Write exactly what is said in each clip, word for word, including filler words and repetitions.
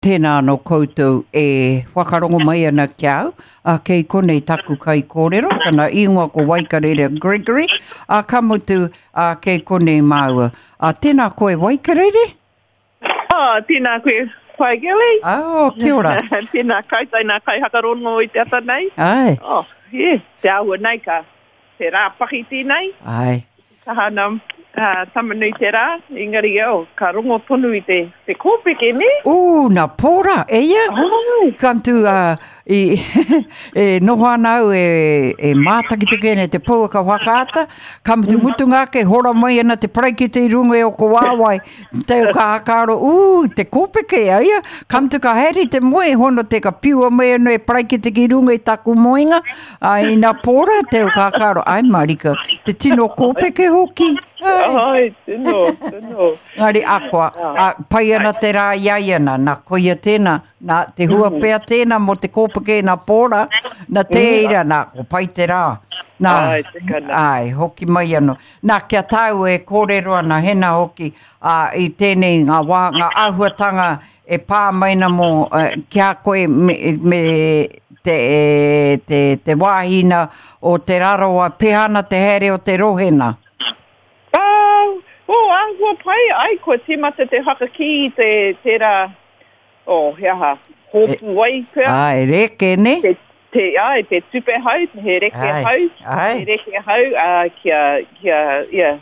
Tēnā no koutou e whakarongo mai ana ki au, a kei konei taku kai kōrero, tana ingoa ko Waikarere Gregory, a kamutu a kei konei māua. A tēnā koe Waikarere? Oh, tēnā koe Whaigele. Oh, kia ora. Tēnā kautai nā kai hakarono i te ata nei. Ai. Oh, yeah, te ahua nei ka te rā pahi tēnei. Ai. Ka hana uh, tamanui te rā, ingari au, ka rongo tonu i te, te kōpeke ne. O, nā pōra, eia. Oh. Kam tu uh, i, e noho anau e, e mātakitake ne te pouaka whakaata. Kam tu mutunga ke hora mai ana te praikite i runga e o ko wāwai. Te o ka hakaro, u, te kōpeke eia. Kam tu ka heri te moe hono te ka piua mai ana e praikite ki runga i taku moinga. Ai, nā pōra te o ka hakaro, ai marika, te tino kōpeke hoki. Ai, tino, tino. Ngari akwa, a, pai ana te rā iai ana, nā koia tēnā, nā te hua pēr tēnā mo te kōpake nā pōra, nā te eira nā, ko pai te rā. Nā, ai, te kana. Ai, hoki mai ano. Nā kia tau e kōrero ana hena hoki, a, i tēnei ngā wā, ngā ahuatanga e pā maina mo, uh, kia koe me, me te, e, te, te wāhina o te raroa pehana te here o te rohena. O, oh, ahua pai, ai, ko te mata te haka ki te, te ra, o, oh, heaha, hopu wai pia. Ai, reke, ne? Te, te, ai, te tupe hau, he reke ai, hau. Ai. He reke hau, uh, kia, kia, yeah.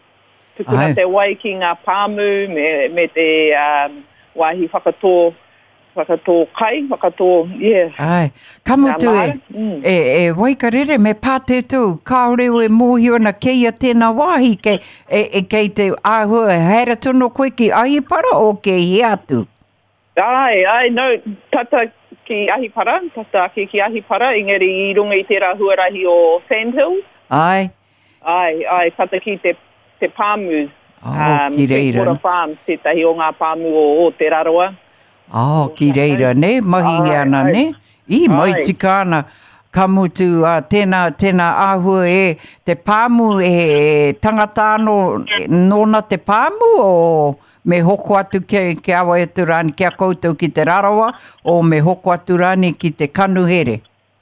Tukuna te wai ki ngā pāmu, me, me te um, wāhi whakatō, whakatō kai, whakatō, yeah. Ai, kamutu e, mm. e, e Waikarere me pāte tū, kaore e mōhi ona keia tēnā wāhi, ke, e, e kei te āhua, heira tono koe ki ahipara o ke hi atu? Ai, ai, no, tata ki ahipara, tata ki ki ahipara, ingeri i runga i te rā huarahi o Sandhill. Ai. Ai, ai, tata ki te, te pāmu. Oh, um, ki reira. Te farm, te tahi o ngā pāmu o, o te raroa. Oh, ki reira, ne? Mahingi ana, ne? I, mai tika ana. Kamutu, uh, tēnā, tēnā āhua e, te pāmu e tangata anō nōna te pāmu, o me hoko atu ke, ke awa atu rani kia koutou ki te raroa, o me hoko atu rani ki te kanuhere?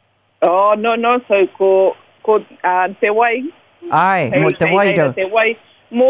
Oh, no, no, so ko, ko uh, te wai. Ai, hei, mo te wai rau. Te wai, mō...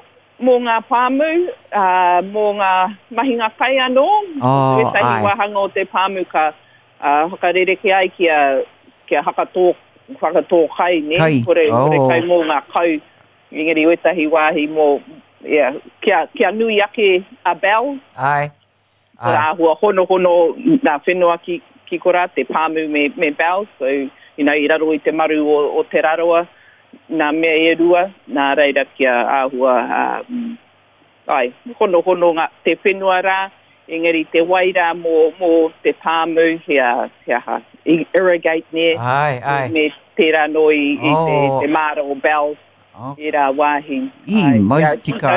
Mō ngā pāmu, uh, mō ngā mahinga kai anō. Oh, e tahi wahanga o te pāmu ka uh, hakarere ki ai kia, kia hakatō, hakatō kai, ne? Kai, Kore, oh. kore kai mō ngā kau. Ingeri o tahi wāhi mō, yeah, kia, kia nui ake a bell. Ai. Ai. Ahua hono hono nā whenua ki, ki kora, te pāmu me, me bell. So, you know, i raro i te maru o, o te raroa. Nā mea e rua, nā reira kia āhua, um, ai, hono hono ngā te whenua rā, engari te waira mō, mō te pāmu, hea, hea ha, irrigate ne, ai, ai. me tērā noi i oh. te, te māra o bells, oh. tērā wāhi. I, maistika.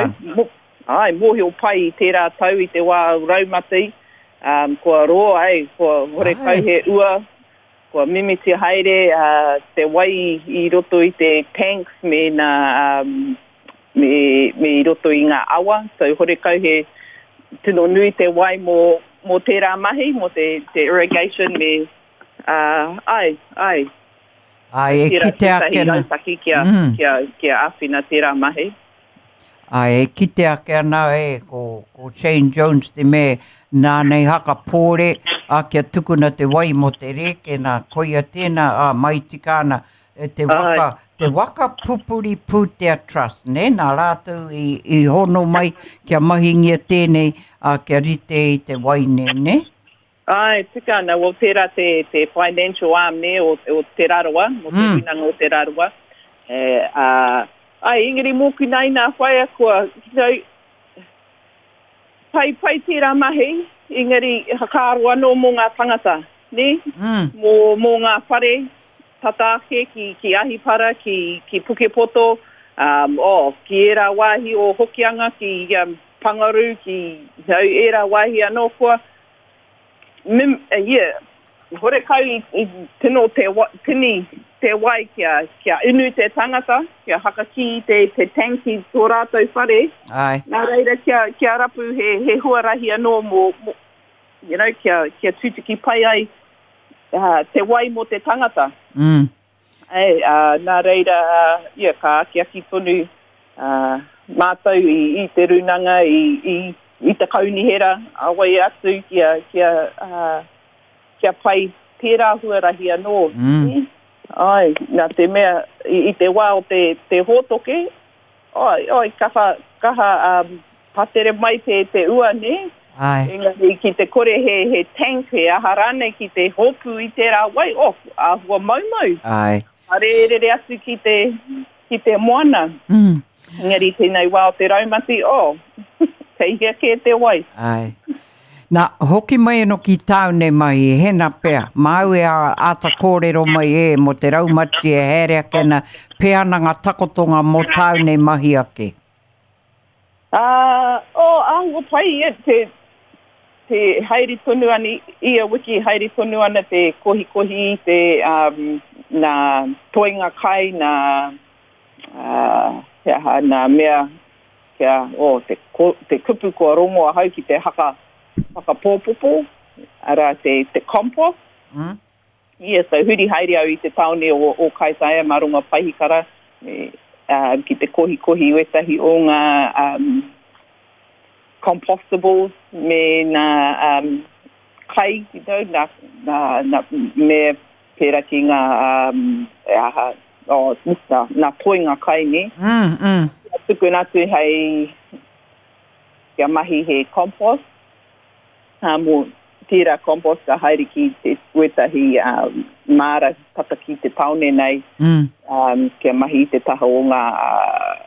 Ai, mōhi o pai i tērā tau i te wā raumati, um, kua roa, ai, kua hore kau he ua, kua mimiti haere, uh, te wai i roto i te tanks me na, um, me, me i roto i ngā awa. So hore kau he tino nui te wai mō, mō tērā mahi, mō te, te irrigation me, uh, ai, ai. Ai, e kite ake ana. Kia, mm. kia, kia awhina tērā mahi. Ai, e kite ake ana e, ko, ko Shane Jones te me, nā nei haka pōre, a kia tukuna te wai mo te reke, nā koia tēnā, a mai tika ana, e te waka, Ai. te waka pupuri pūtea trust, ne? Nā rātou i, i hono mai, kia mahingia tēnei, a kia rite i te wai ne, ne? Ai, tika ana, o tērā te, te financial arm ne, o, o te raroa, o te mm. winanga o te raroa. E, uh, ai, ingeri mōku nei nā whaia kua, you know, pai, pai tērā mahi, ingeri hakaaro anō mō ngā tangata, ne? Mm. Mō, mō ngā whare, tataake, ki, ki ahipara, ki, ki Pukepoto, um, oh, ki era wāhi o hokianga, ki um, Pangaru, ki hau era wāhi anō kua. Mim, uh, yeah, hore kau i, i tino te, tini te wai kia, kia inu te tangata, kia hakaki te, te tanki tō rātou whare. Ai. Nā reira kia, kia rapu he, he huarahi anō mō, mō, you know, kia, kia tūtiki pai ai uh, te wai mo te tangata. Mm. Ei, uh, nā reira, uh, ia, ka aki aki tonu uh, mātou i, i te runanga, i, i, i te kaunihera, awai atu kia, kia, uh, kia pai tērā huarahi anō. Mm. Ai, nā te mea, i, i te wā o te, te hōtoke, ai, ai, kaha, kaha um, patere mai te, te ua, ne? Ai. Engari, ki te kore he, he tank, he aharane, ki te hopu i tērā wai, oh, ahua maumau. Ai. Are ere atu ki te, ki te moana. Mm. Ngari tēnei wā o te raumati, oh, teihia ke te wai. Ai. Nā, hoki mai no ki taune mai, hena pea. Mau e a ata kōrero mai e mo te raumati e herea kena peananga takotonga mo taune mahi ake. Uh, oh, ahua pai, e, te, te haere tonu ani, ia wiki haere tonu ana te kohi-kohi, te um, nā toinga kai, nā uh, Kia nā mea, kia, oh, te, ko, te kupu kua rongo a hau ki te haka, haka pōpopo, ara te, te compost. Mm. Ia, so huri haere au i te taone o, o Kaitaia, marunga paihikara, e, uh, ki te kohi-kohi wetahi o ngā um, compostables, me nā um, kai, you know, nā, nā, nā me pera ki ngā um, aha, oh, nā, nā toinga kai ne. Mm, mm. Tuku nātu hei kia mahi he compost. Ha mo tira compost ka haere ki te wetahi um, māra tata ki te taone nei. Mm. Um, kia mahi te taha o ngā uh,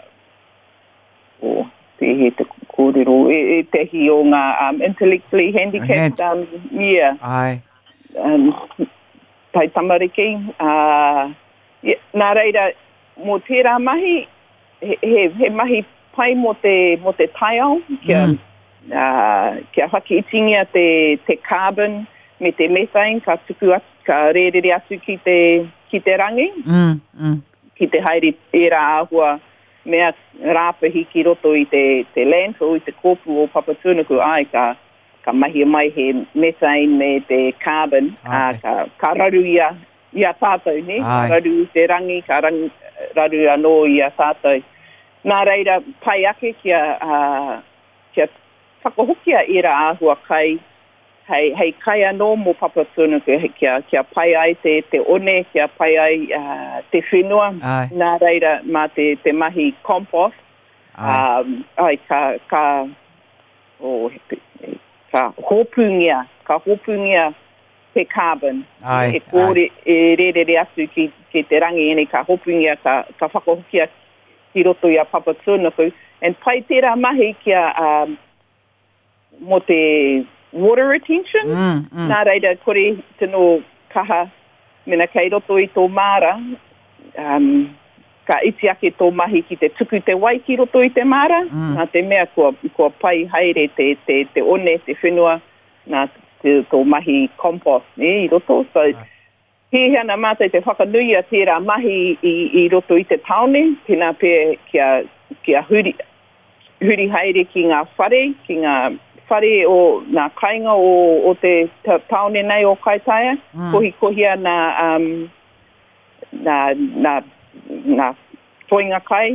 o te he te kōrero. E, e tehi o ngā um, intellectually handicapped. Um, yeah. Ai. Um, tai tamariki. Uh, yeah, nā reira, mō tērā mahi, he, he, he mahi pai mo te, mo te taiao, kia, Mm. uh, kia haki itingia te, te carbon me te methane, ka tuku atu, ka rerere atu ki te, ki te rangi, Mm, mm. ki te haere era āhua, mea rāpahi ki roto i te, te landfill, i te kōpu o Papatūnuku, ai ka, ka mahi mai he methane me te carbon, Ai. uh, ka, ka raru ia, ia tātou, ne? Ai. Ka raru i te rangi, ka rangi, raru anō ia tātou. Nā reira, pai ake kia, uh, kia whakahokia era āhua kai, hei, hei kai anō mō Papatūnuku, kia, kia pai ai te, te one, kia pai ai uh, te whenua, Ai. nā reira mā te, te mahi compost, Ai. um, ai ka, ka, oh, ka hopungia, ka hopungia te carbon. Ai, E kōre, e rerere atu ki, ki te rangi ene, ka hopungia, ka, ka whakahokia ki roto i a Papatūnuku. And pai tērā mahi kia um, mo te water retention. Mm, mm. Nā reira, kore tino kaha mena kei roto i tō māra, um, ka iti ake tō mahi ki te tuku te wai ki roto i te māra. Mm. Nā te mea kua, kua pai haere te, te, te one, te whenua, nā te, tō mahi compost, ne, i roto. So, he hana mātai te whakanuia tērā mahi i, i roto i te taone, tēnā pē kia, kia huri, huri haere ki ngā whare, ki ngā whare o ngā kainga o, o te ta- taone nei o Kaitaia, Mm. kohi kohia nā, um, nā, nā, nā toinga kai.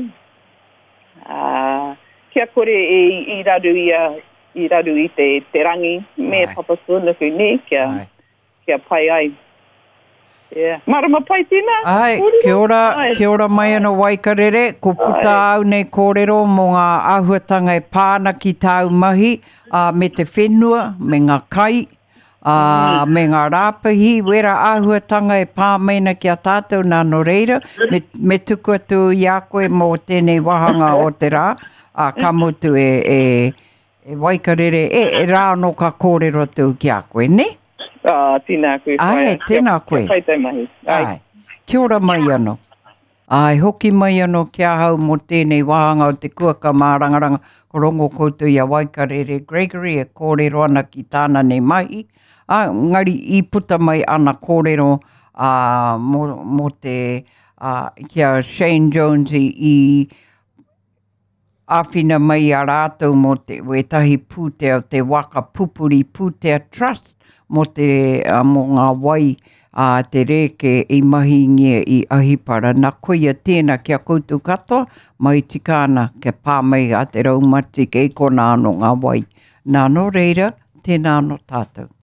Uh, kia kore i, i raru ia, i raru i te, te rangi, me Ai. Papatūnuku ne, kia, Ai. kia pai ai. Yeah. Marama pai tēnā. Ai, Kōrero. kia ora, Ai. kia ora mai ana Waikarere, ko puta Ai. au nei kōrero mō ngā āhuatanga e pāna ki tāu mahi, uh, me te whenua, me ngā kai, uh, me ngā rāpahi, wera āhuatanga e pāmena ki a tātou nā no reira, me, me tuku atu i a koe mō tēnei wahanga o te rā, uh, ka mutu e, e, e Waikarere, e, e rāno ka kōrero atu ki a koe, ne? Ah, tēnā koe. Ai, whaia. tēnā koe. Kia pai tai mahi. Ai. Ai, kia ora mai anō. Ai, hoki mai anō kia hau mo tēnei wahanga o te kuaka mā rangaranga ko rongo koutou i a Waikarere Gregory e kōrero ana ki tāna nei mahi. A, ngari i puta mai ana kōrero uh, mo, mo te uh, kia Shane Jones i, i awhina mai a rātou mo te wetahi pūtea o te waka pupuri pūtea trust mo te uh, mo ngā wai a uh, te reke i mahi ngia i Ahipara. Nā koia tēnā kia koutou katoa, mai tikana ke pāmei a te raumati ke ikona anō ngā wai. Nā no reira, tēnā anō tātou.